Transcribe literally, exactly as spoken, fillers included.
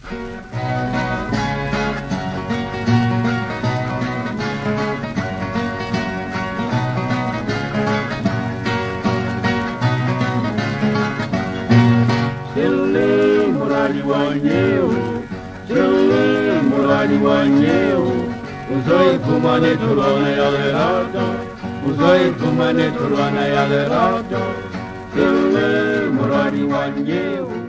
Sele murali wanyeo, sele murali wanyeo, uzoi kumane turwana yalerado, uzoi kumane turwana yalerado, sele murali wanyeo.